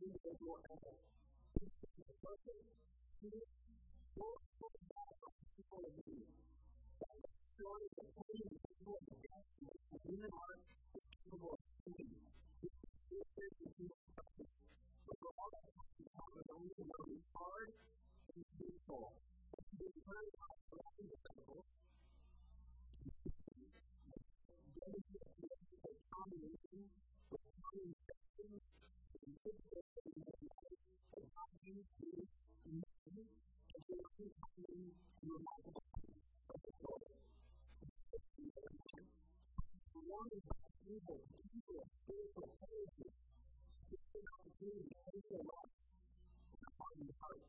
individual as a person, student, or people of need. That story of the pain and people of the death and the human heart is capable of healing. This is the human suffering. But for all that time of only to know it's hard and painful. And to be very hard for the disciples, demonstrate the combination with common sections and typical things of life that God used to use and to uncommon and remarkable things of the Lord. Wanting to evil, people of spiritual energy, spiritual opportunity, spiritual life, and a hardened heart.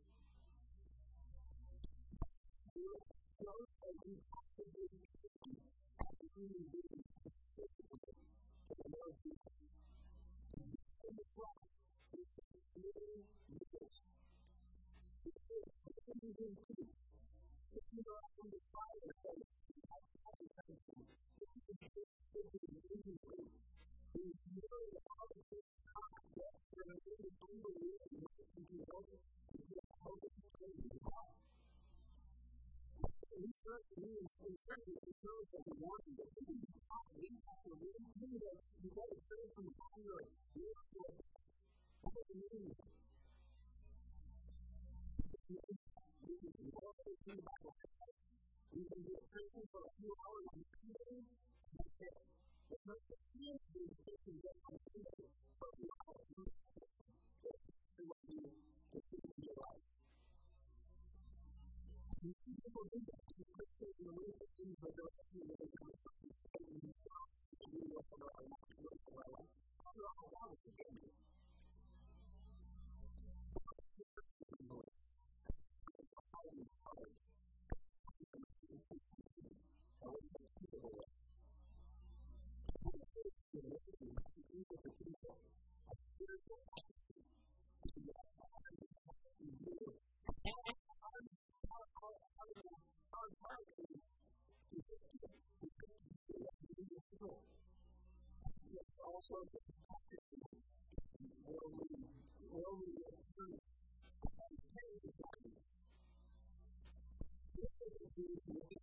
Those that we possibly can as human beings to the Lord Jesus. And the cross is really rich. It is living in peace, sticking around the fire and saying, outside the country, this is the amazing truth. It is really the heart of this God that for an unbelief and what it can do and to the hope of the kingdom of God. We certainly encourage everyone that we can talk to you after we do that. You got to turn from the fire of fear to a what does it mean? We can do all those things about life. We can be a Christian for a few hours on Sunday, and that's it. But most of the time, we can get on Sunday for a few hours on Sunday. That's what we can do in your life. People do that. Christians in the way that things are directly with the kind of something that we need to do whatever I want to do whatever I want. After all, I want to get me. Also, the worldly experience and change the body. This is the beauty of the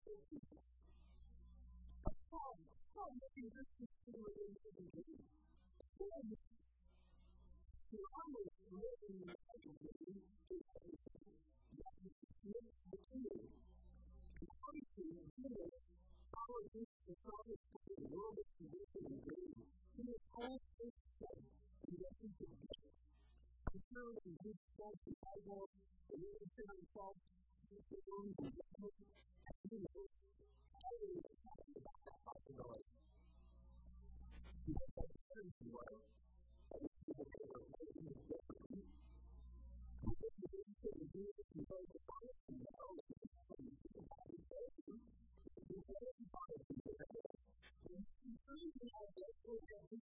Paul making this consideration in dream. Paul to always live in the dream is that he makes the two. Obviously, Jesus, our Jesus, the promise of the world is conditioned in dream. He is always said in what he can get. I'm sure in good stuff, the Bible, the living sin himself, the room, the judgment, and he knows always excited about that possibility. He has that certainty, right? And it's people who are making it differently. He says the Jesus and Jesus can go to the promise and know that he's going to be about his faith. He's going to be part of the world. And he's going to have that sort of thing.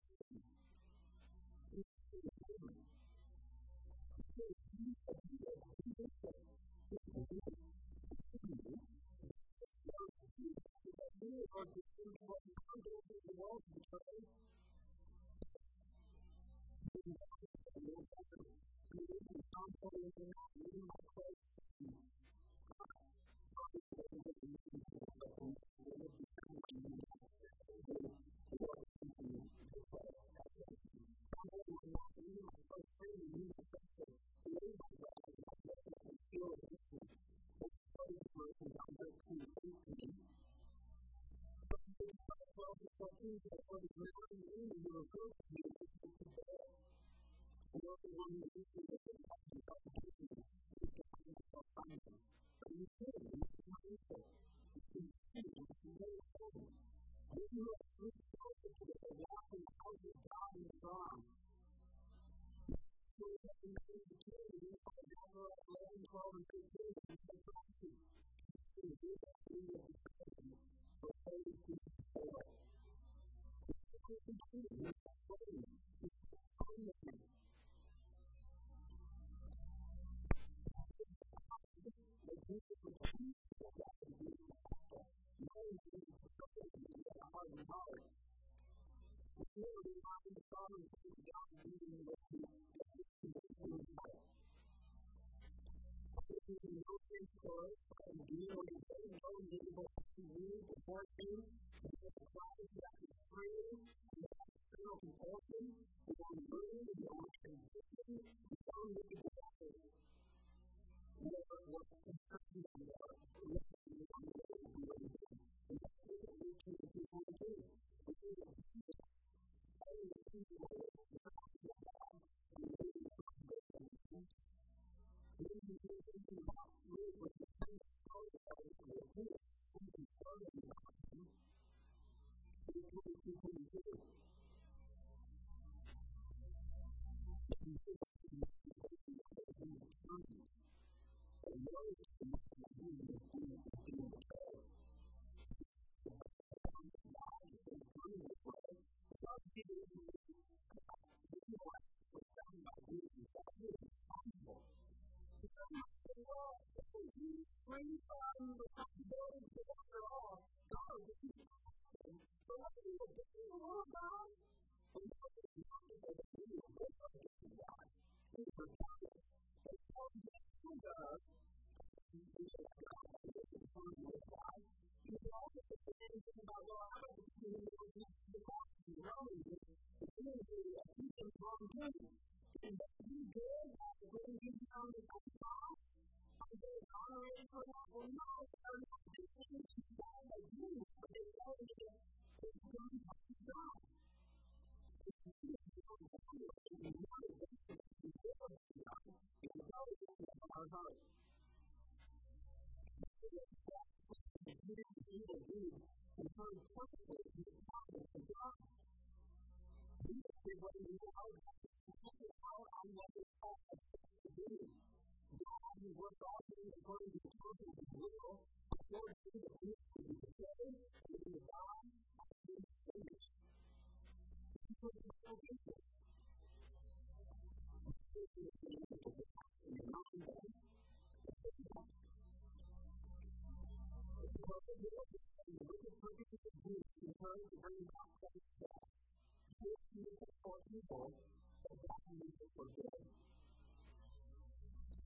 He's going to be able to or to see what the content of the world is trying to do.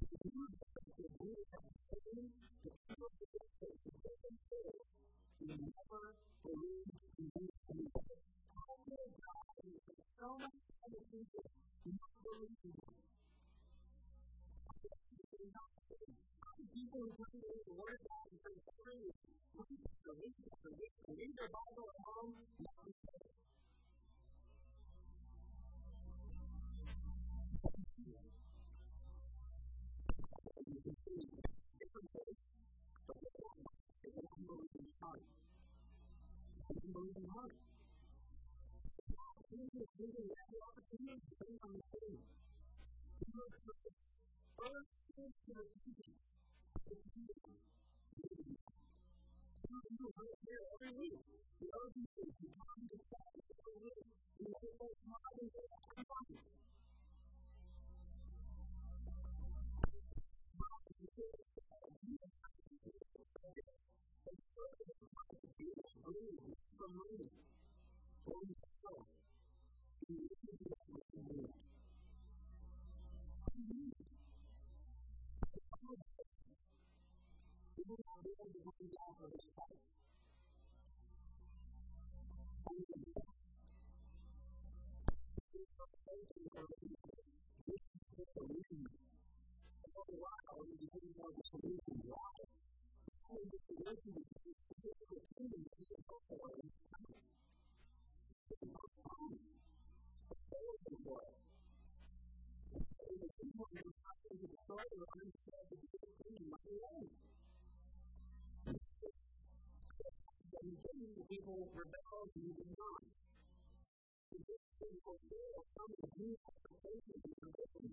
People rebelled and did not. People failed. Some of the new expectations and traditions.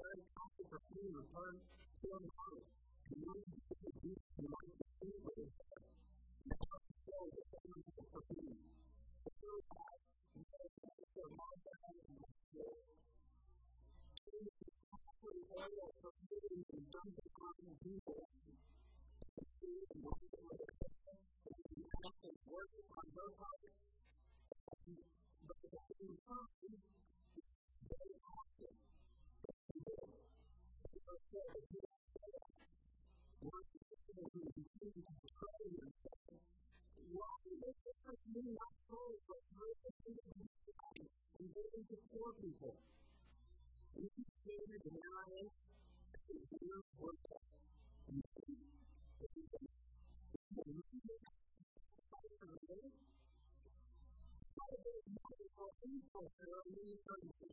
very costly for me to return to the Lord. And you need to do this, you might be doing with it. Now, so the family is for me. So, I for my family and my kids. Oil for food and dunking on people. Food and working with it. And constant work on her part. But at the same time, very often, we do. Because the people work together and continue to pray and say, why does this mean not pray for and giving to poor people? We created an alliance to do worship. And for people who are in eternity.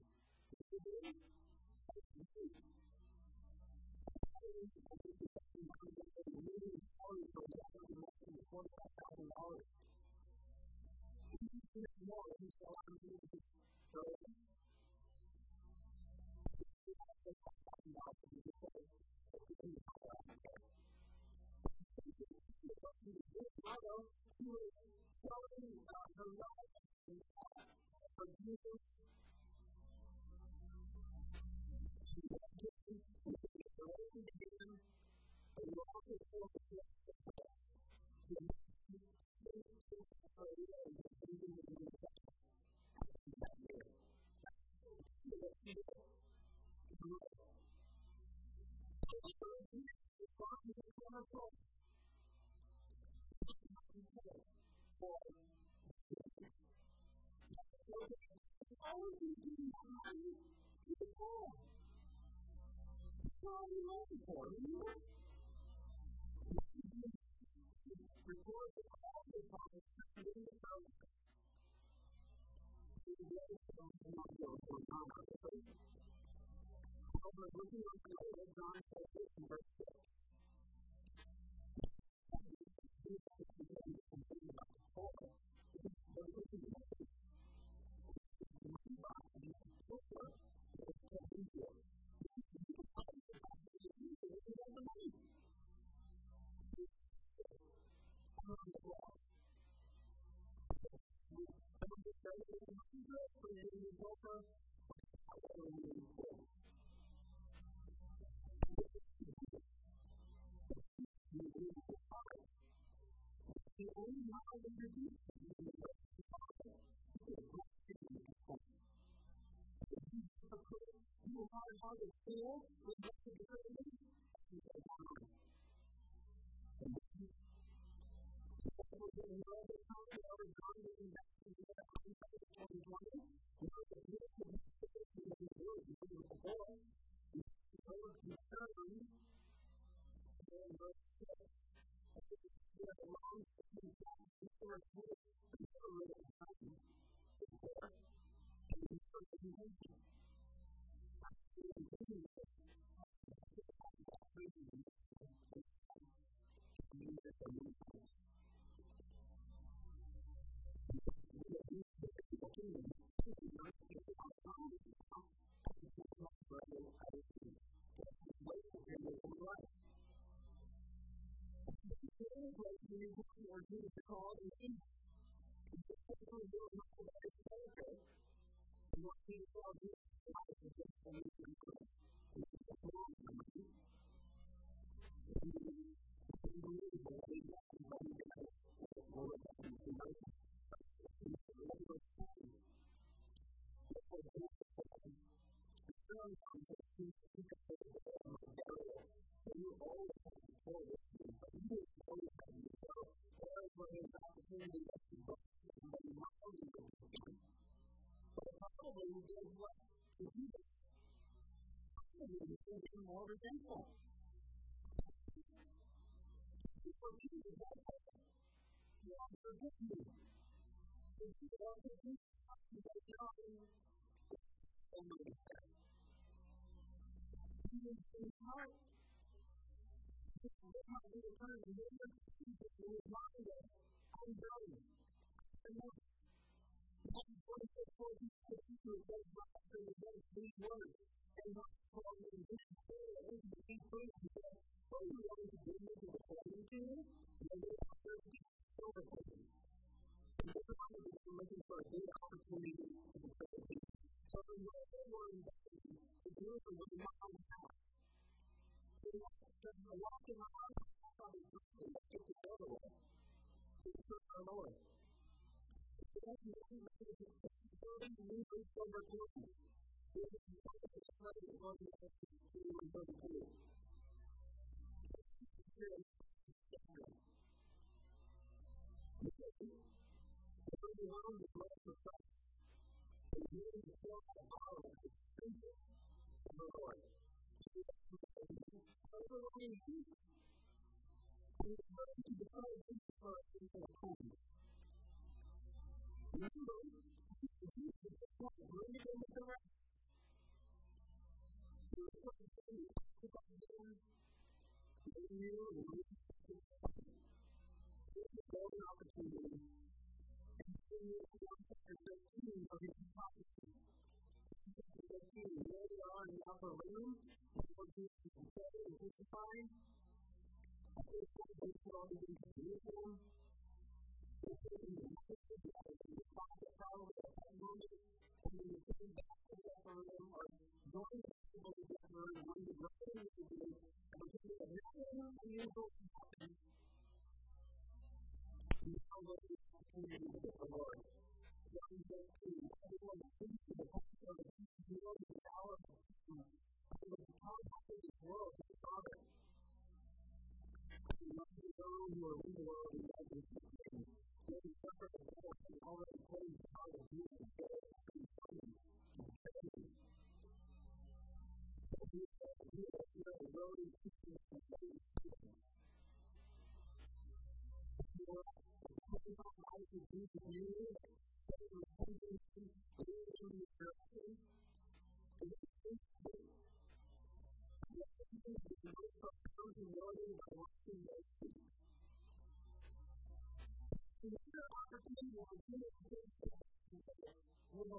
so he said, he was very blessed and against these words. And not called him this prayer, and he prayed and said, what are you going to do with the according to you? And they offered to over to him. And they were looking for a good opportunity to betray him. So they were invited to do it with the mom house. They walked in the house, probably quickly, they took it over with. They took our Lord. They had to make it building and move this over to him. They had to talk to the slave and go to the city and go to the Everyone was left for Christ. And he was filled with power and strength of the Lord. Everyone in Jesus. He was ready to declare Jesus for us in the times. Remember, Jesus was not greater than the rest. He was not greater than they knew and we this is a golden opportunity. And in chapter 13 of his prophecy, chapter 13, where they are in the upper room, before Jesus is betrayed and crucified, they called him into Jerusalem. They're taking the message that the prophet probably at that moment, and then they came back to the upper room, or going to the upper room, and one of the great messages, and because of nothing unusual happened, we now look at the opportunity with the Lord. John 13, everyone that thinks of the power of the Lord and the power of the King, and the power of this world to the Father. And not to those who are in the world and not in the King. They suffer the devil and already put in the power of Jesus and go and find and carry. So he said, you are here on the road and teaching and saying things. You are putting on life with Jesus in you, saying repentance, believing in your direction. And it's true. Repentance is the most profound humility by watching those feet. And the other opportunity was to do things that you say, whoa.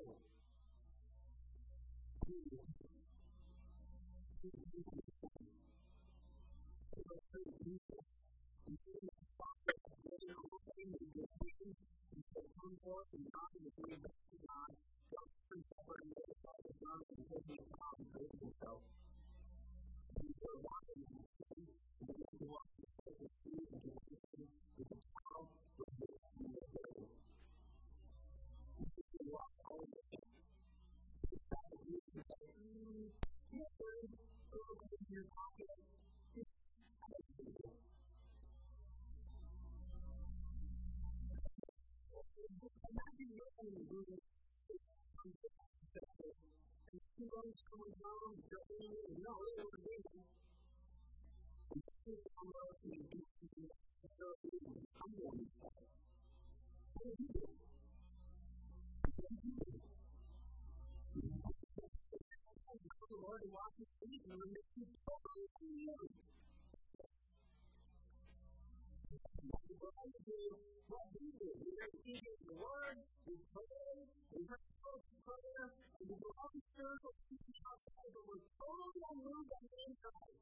Jesus. And he was the Father of greater obeying and giving. He said, come forth and God and bring back to God. God and suffer and let the Father God and take his God and praise himself. And they were walking in the city, and they had to walk in the place of food and conviction with the cow with the and the devil. And they walked all the way. They sat with you and said, you heard, go in your pocket. Imagine you're in the room and two guys come down and they're in and no, they were doing and two come up and do something and they're doing I'm going to say, what did you do? What did you do? The Lord to wash his feet and will make you totally clean. What we do, we are reading the Word, we pray, we heard prayer, and we go on spiritual teaching outside, but we're totally unmoved on the inside.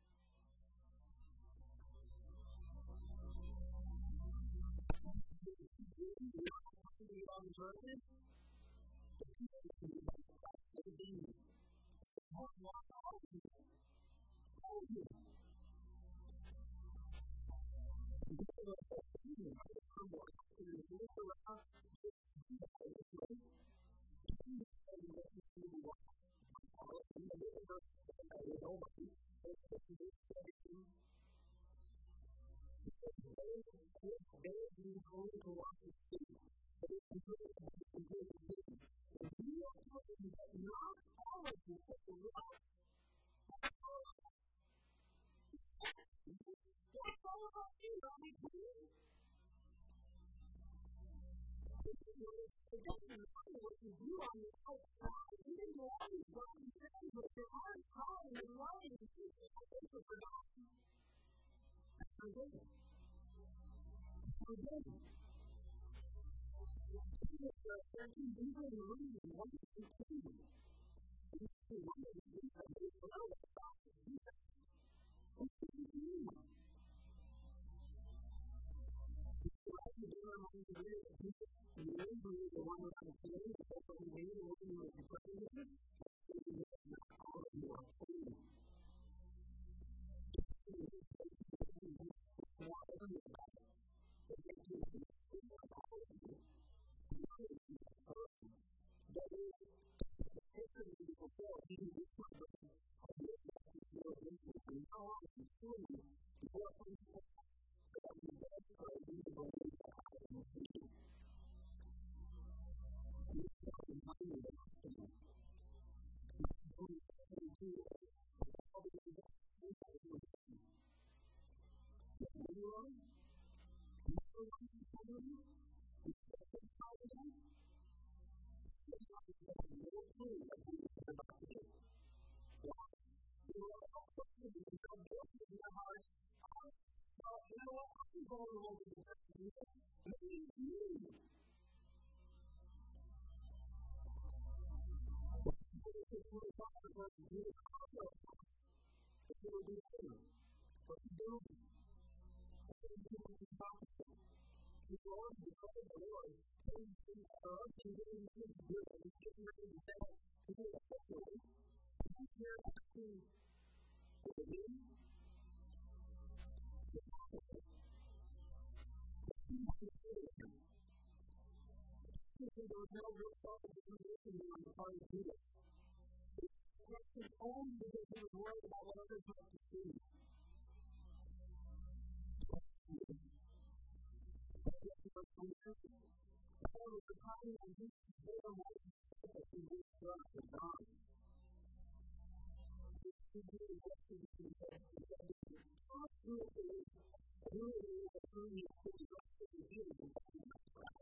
We are not talking to you on the verses, but people can be like that, they're demons. So don't walk all of you. All of you. And this is what I'm saying. I'm going to look around and this way. And you say, let me see the walk. And the little verse said, I don't know about you. It's this everything. They need only to walk the street. But it's completely different. And you are telling me that not all of you have to walk. What's all about you? Are we clean? It doesn't matter what you do on the outside. You can do all these godly things, but if your heart is calling and lying, you can't for forgotten. That's forgiven. Forgiven. Jesus said, There can be a reason why you continue. You see, one of the things I do is know that God is here. What should you do? As you do in my career, you may be the one that I'm saying, but that's what you need, and what you want to pray with it, that's what you need to not all of you are praying. There was no real self-determination on the part of Judas. It was only because he was worried about what others might perceive. However, the time when Jesus was there on the earth, he was drugs and gone. He did what he was doing. He said, "Talk to it, who it is that who you are, who you are, who you are, who you are."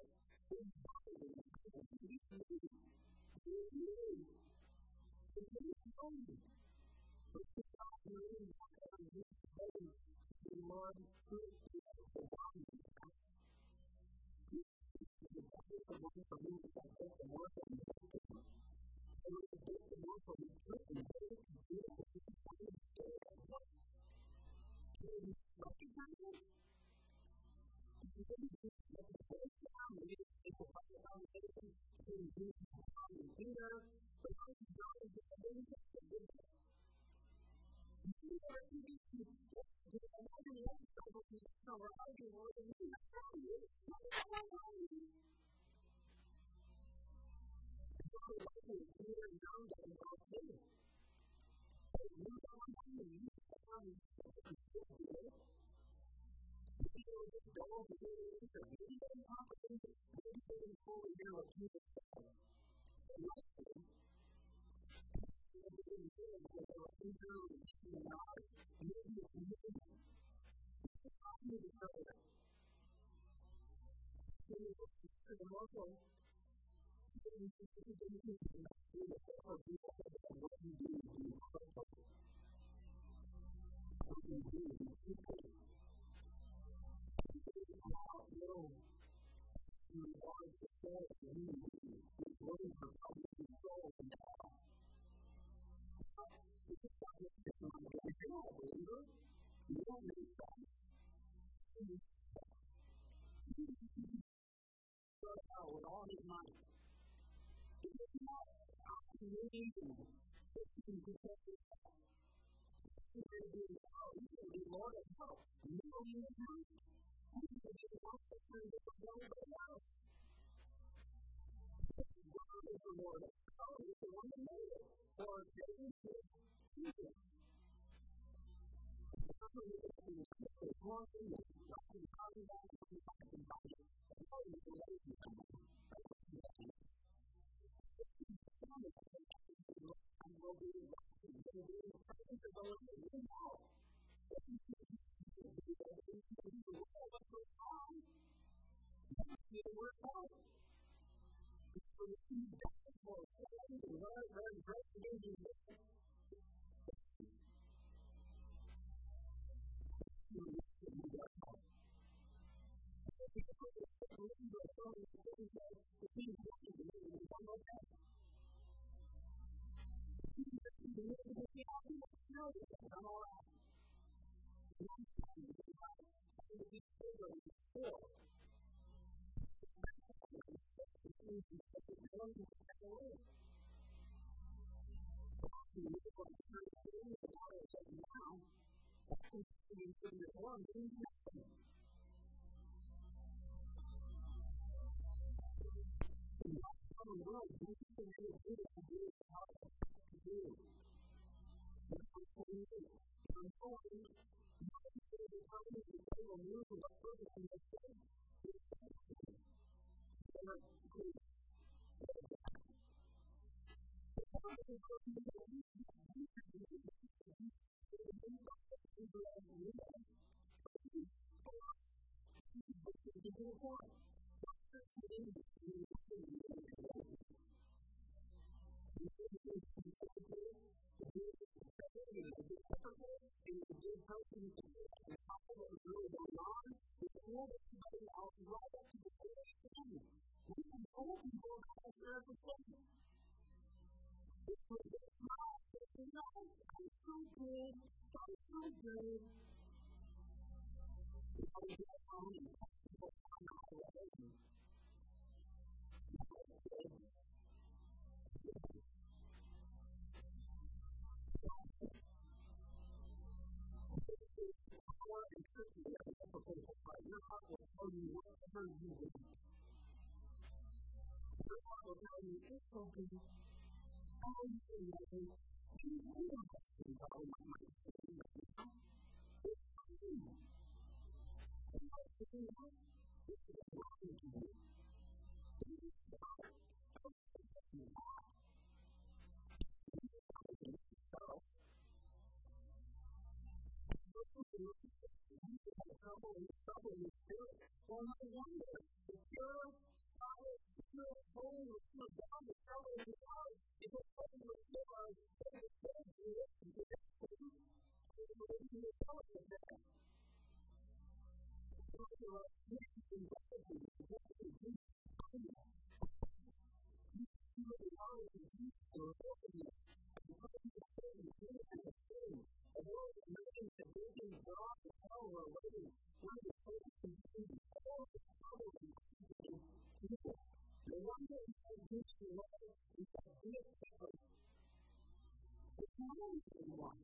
With all his might. It is not opportunity to protect yourself. You can be Lord of help. You don't even have it. You can be the one that turns it from everybody else. God is the Lord of help. He's the one that made it. For Satan to choose it. 4. It means you take it down and take it away. You look at the church today, the Bible says now, that continues to be one, means nothing. In the common world, you can do it, and do it how it's to do. That's what we do. I'm sorry, not to say the time is the same or move or whatever I'm going to say. It's the same. They're good. They're bad. So how do we go to the end? Your heart will tell you whatever you want. Your heart will tell you it's okay. How you feel like it. You don't have to say about what might be right now. It's fine. And what you do now, this is what you do. This is God. Don't say that you are. You just have to do yourself. Trouble in the spirit. Well, no wonder. The pure, solid, pure, holy, pure God, the trouble in the heart, is a trouble with God. It is so good to get it to you. And it will be a trouble with that. So there are things in the Bible that you do. You know the knowledge of Jesus and holiness and putting the sin and sin and the sin. And all the names that they can draw the hell are waiting. One of the things to do is all the trouble and people. The one that has this love is that this people. It's not only one.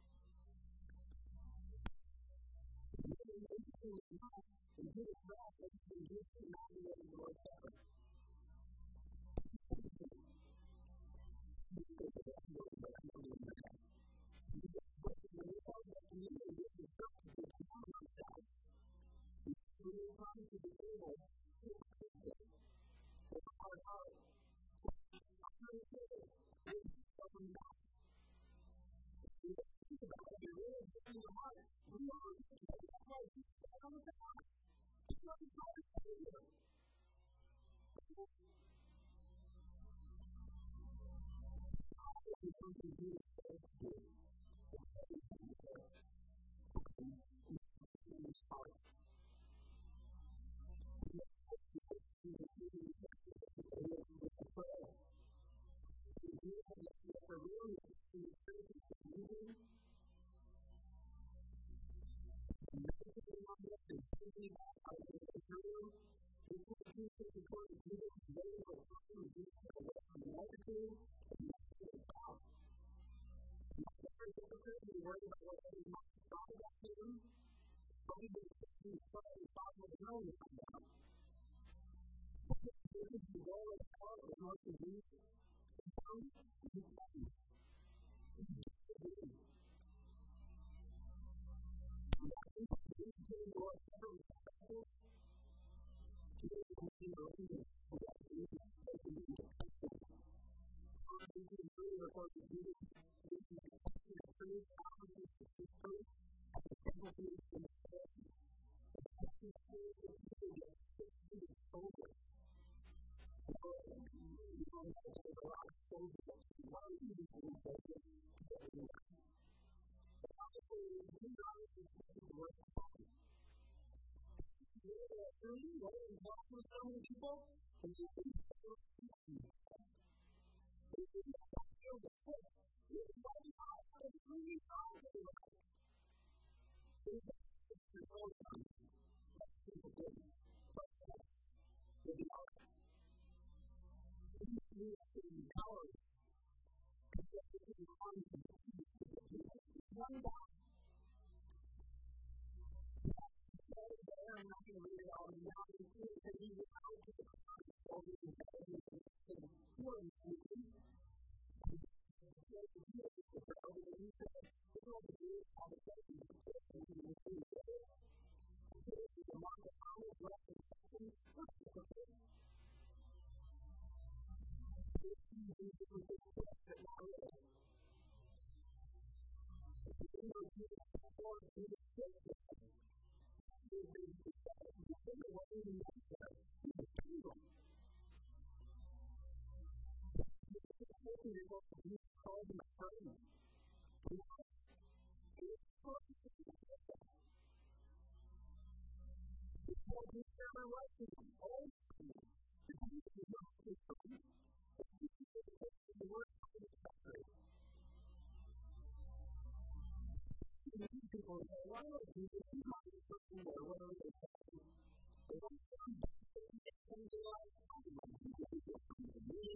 You can make it enough and do it well, but you can just not do it more better. Come to the table, with a hard heart. I'm going to say it. Welcome back. You don't think about it. You're really getting your heart. We are going to take that heart. You stand on the top. It's not as hard as you. You're going to do it. people did. But to be honest, we need to empower because this is one of the things that we have. One guy. I'm not going to read it all now. You see that he was out to the party over the day and he said, "You are amazing." He said, "You are the girl." And he said, "We're going to do all the things that you said." And he was doing it. He said, "It's a lot of hours left in the session." What's the purpose? If you do the things that now is, if you do the things that now is, you just take it. You're going to say, "You think of what you need to say." You just do them. You're taking your work and you call them a friend. You know? It's hard to do that. It's hard to never write to them. All of them. If you do not do something, if you do the work of the country, people say, "Why don't you do this? You might be something or whatever they say." They don't come back to the things they like. I don't know if you do something to me.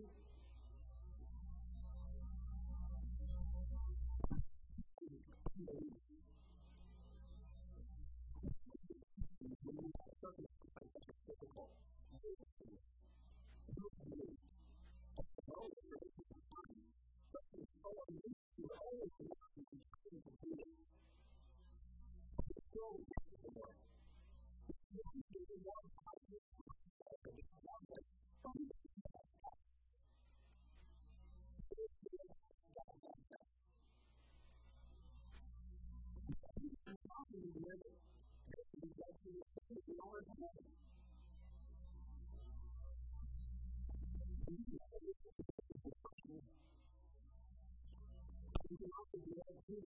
When you have circumstances that are difficult, you don't do it. You don't do it. That's the only way to do it. But you follow me, you're always allowed to continue to do it. You're always going to do it. You don't do it one time, you don't do it one time. Don't do it that time. You don't do it that time. You're not going to do it. You don't do it. You always do it. You can also do that too.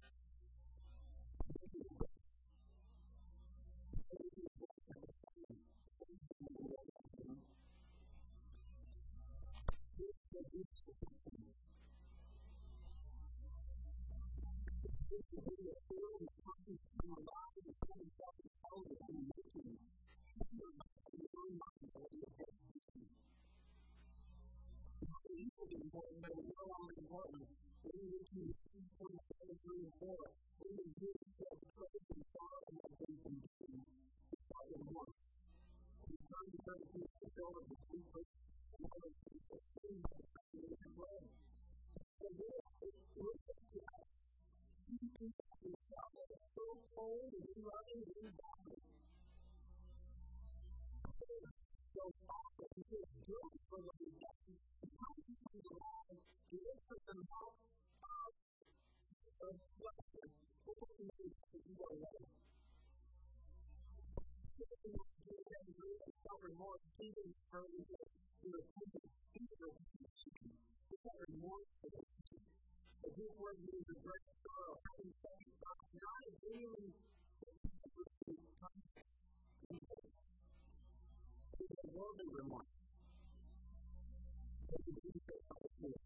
Important. We need to see 47, 3, and 4. We need to get the praise and sorrow and everything from doing. It's not going to work. We turn to turn to the shoulder of the people and all those things that seem to be happening in the world. So we have to look at that. See people who are so cold and running and dying. So often we get guilt for what we've done. How do you come alive? Do you put them out of pleasure? What do you do to do away? So we want to do it and do it and suffer more even further than your attention. Suffer more for the attention. The good word means a great sorrow. Having second thoughts, not a daily context. It's a worldly remark. When you think about it, when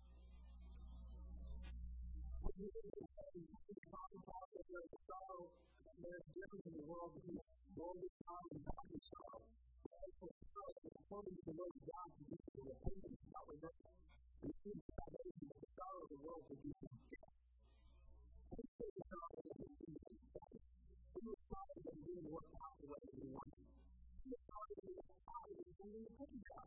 you think about it, there's a sorrow and there's difference in the world between worldly sorrow and godly sorrow. It's a sorrow that's according to the word of God to be the repentance of our regret. And it seems salvation is the sorrow of the world to be death. This is the sorrow that we see in this day. We were sorry that it didn't work out the way we wanted. We were sorry that we were tired of doing the good job.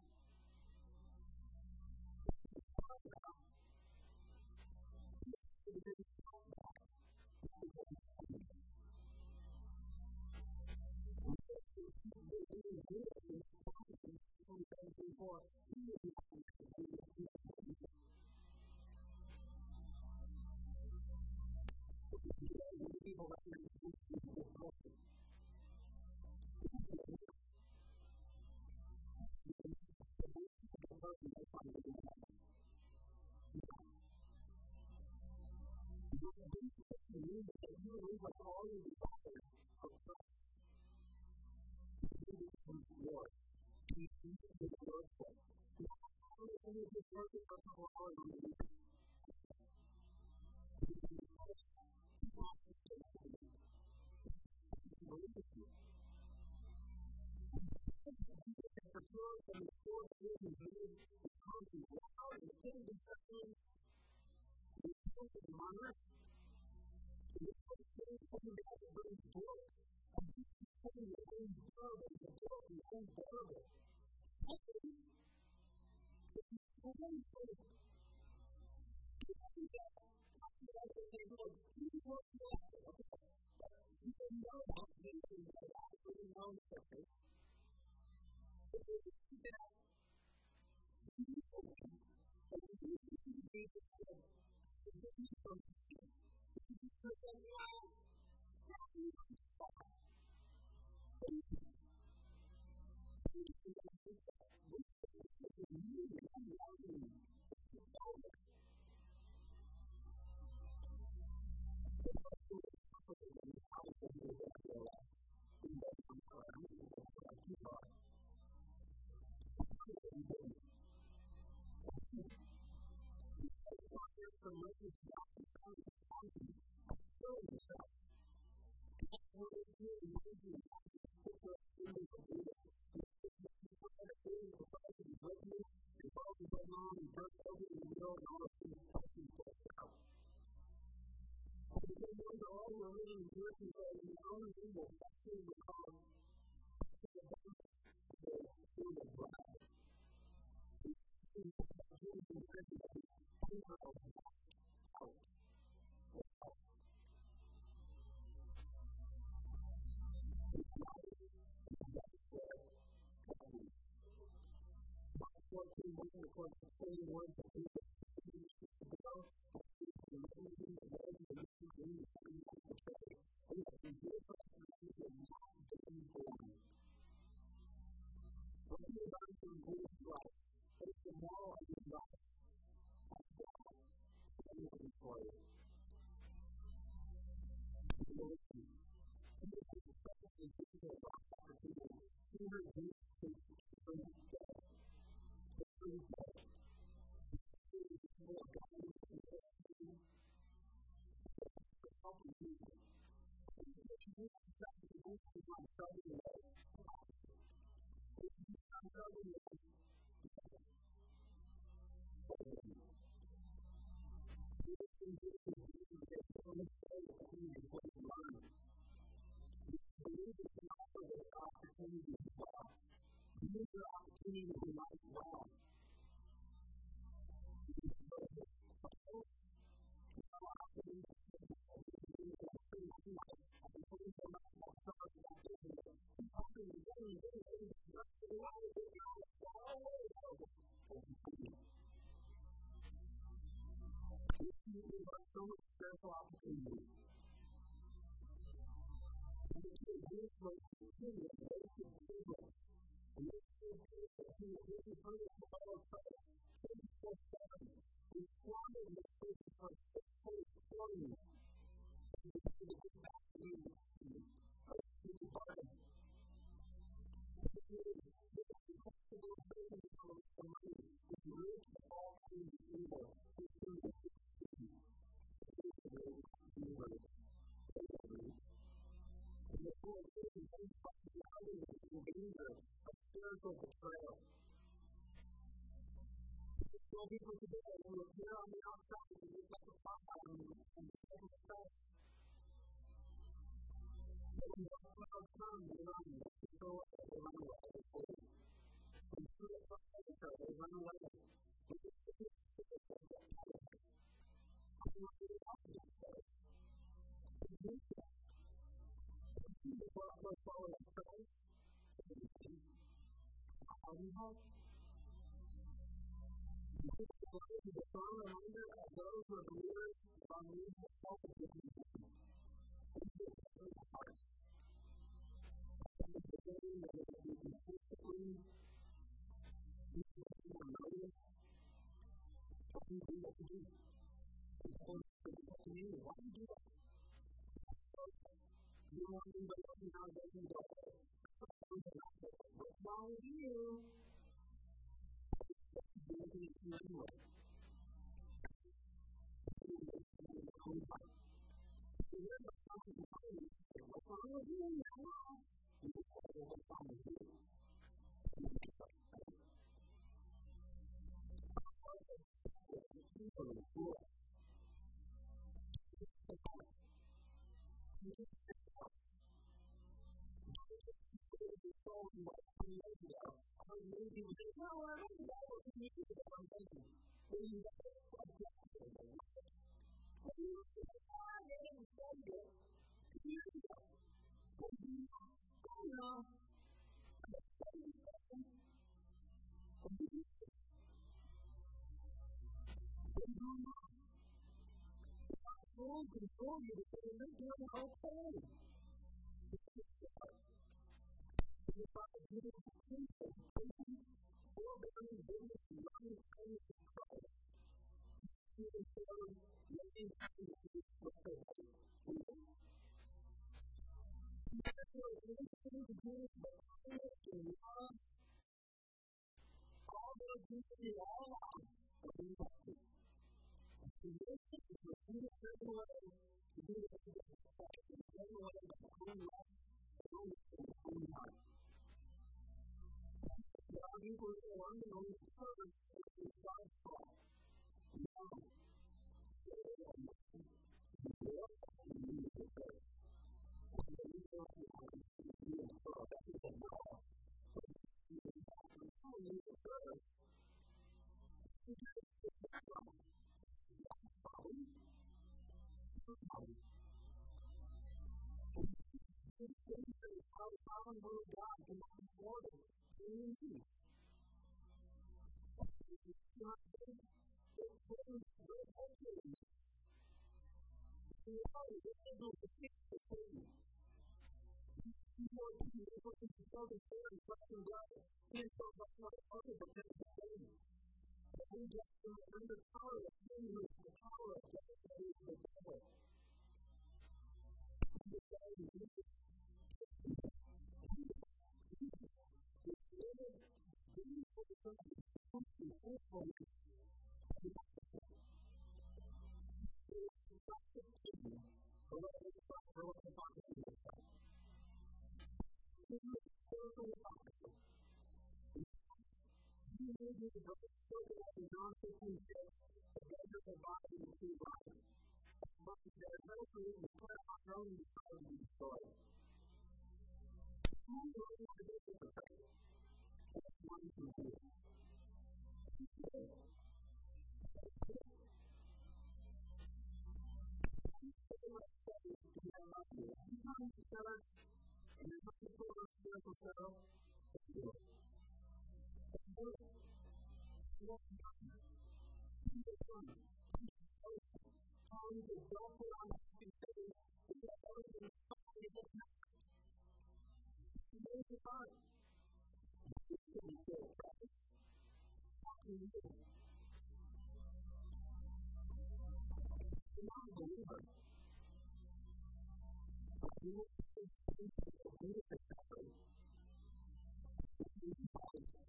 and for sure, from the fourth year, he made the country loud and sitting discussion. He was a monarch. He was sitting coming back to bring the book. And he was putting the own dove and the book and the own Bible. Secondly, if you only say, people today will appear on the outside and look like a pop and the second effect. When the clouds come, they run away. They run away. When the clouds come, they run away. When the city is I want to be off of that. To do that. And people will follow that place. How do you help? The firm reminder of those who are believers on these help of the hearts. And the beginning that it will be consistently more notice. What do you do what to do? It's going to be what to do. Why do you do that? You don't want anybody to see how it doesn't go. What's wrong with you? Anyway. What's wrong with you? for us. Maybe we say, no, I don't know what you need to do. I'm thinking, well, you got to objective. But you look at the time, they didn't study it 2 years ago. So you know, oh no, I'm not studying something. And you do it. So you don't know. If I told you to say, you're doing okay. If I did it for people, forbearing, goodness, and loving kindness of Christ, you would show loving kindness to what they hate. Therefore, anything to do with kindness and love, all those things in all life are being active. And so this is a beautiful way to do it in the same way that the whole life is always in the whole life. There are people who are only on the curve of this God's call. No. So they are nothing. You grow up and you need to go. And then you go to the house and you need to go. That is a law. But you can have a phone in the curve. You can get that from that phone. Somebody. And this thing says how the sovereign will of God cannot be thwarted. You need. It's not good. It's very, very okay. You know, you're able to fix the thing. You know, you're able to control the fear and trust in God. He's so much more okay to fix the thing. But we just remember the power of Him who is the power of God that is the devil. The God is Jesus. John 15 says, the beggar will buy you the true life. But there is no food and put it on your own because of the destroyed. Who will you want to get with the faith? That's one you can do. Sometimes you start and you're looking for a spiritual show, let's do it. Let's do it. What's done? Keep it done. Keep it open. Time to don't put on a happy face. If you have everything to find, you get nothing. Today's the time. This is going to be good, right? How can you do it? You're not a believer. But you will see things that are beautiful suffering. You can follow it.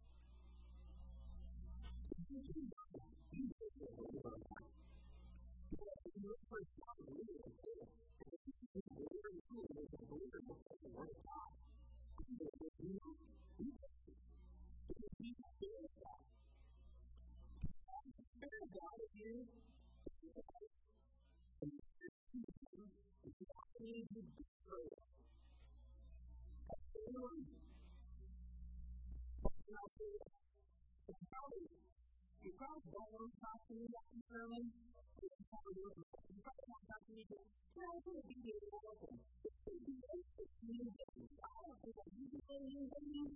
You can do that. You can do what you want to do. Because if you look for a job, you need to do it. And if you can do it, you need to do it. You'll take the word of God. You can do it. You can do it. Because you can do it. The Spirit of God is you. And the Spirit of you is not going to destroy it. That's the one. And I'll say that. You probably don't want to talk to me about the sermon. You probably want to talk to me about I'm going to be here to help them. It's going to be basic communication. I don't think that you can say anything.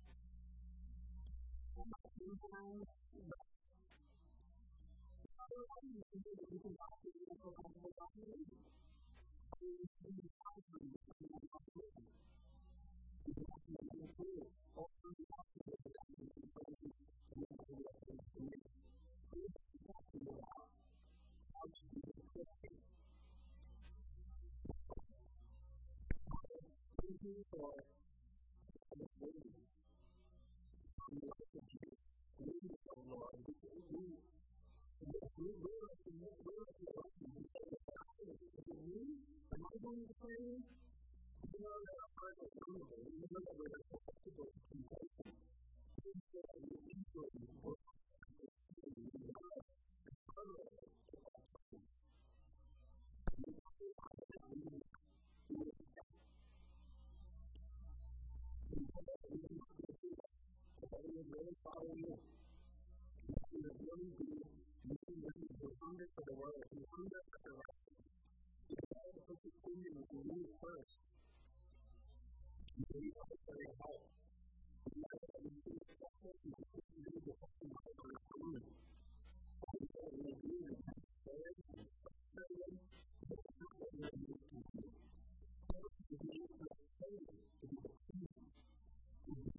I'm not sometimes, but otherwise you can do that. You can talk to me and feel comfortable talking to me. You can be confident that you can talk to me. You can talk to me and too. Or you can talk to me and talk to me. You can talk to me and talk to me. You can talk to me about how to do the Christian. Thank you for this waiting. On the life of Jesus. Waiting for the Lord. We realize the lesson. We say that is it me? Am I going to pray? We know that our heart is vulnerable. We know that we're susceptible to temptation. We know that we easily work. We know that follow you. You would really be meeting with you who hunger for the word, who hunger for the righteousness. You have to put your kingdom in you first. You need to look for your help. You have to be too successful. You have to be able to focus on your own. And so when you do this, prayers and frustrated, you don't have what you need to do. So you need to stay to be the kingdom. To be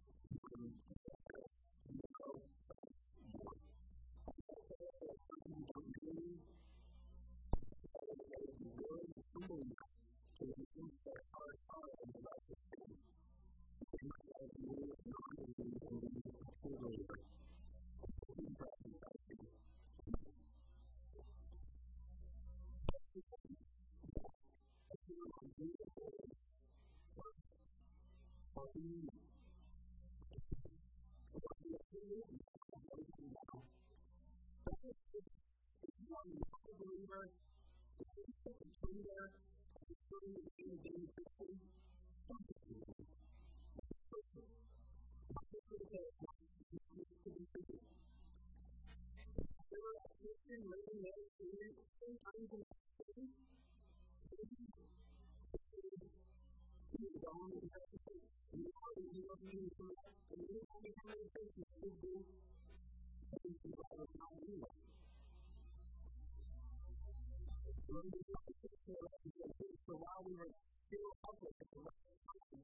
So while we were still public at the right time,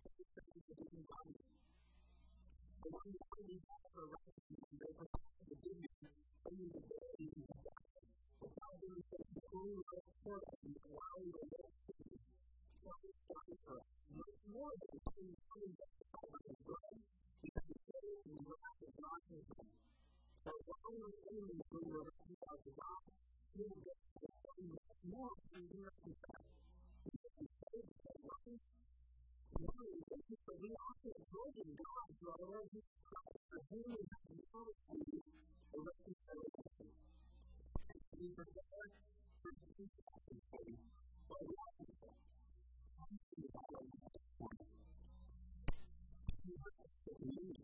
the one who already had the righteousness, they provided the good news, saying that they were even better. But God didn't say the only way for us, and while we were yet sinning, God was dying for us. Much more than being justified by His blood, because He saved and the wrath of God in Him. So while we were enemies, we were reconciled to God. He will get to the same much more than we were reconciled. But we also broken God through our Lord Jesus Christ, for whom we have now received the reconciliation. And to be prepared for the future happens, but we also come to the bottom of this point. We have to believe.